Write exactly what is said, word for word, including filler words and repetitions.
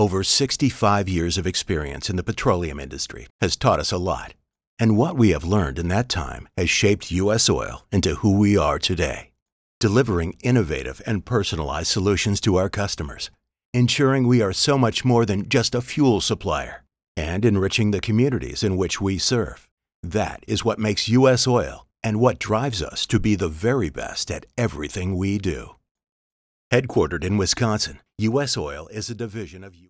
Over sixty-five years of experience in the petroleum industry has taught us a lot. And what we have learned in that time has shaped U S Oil into who we are today, delivering innovative and personalized solutions to our customers, ensuring we are so much more than just a fuel supplier, and enriching the communities in which we serve. That is what makes U S Oil and what drives us to be the very best at everything we do. Headquartered in Wisconsin, U S Oil is a division of U S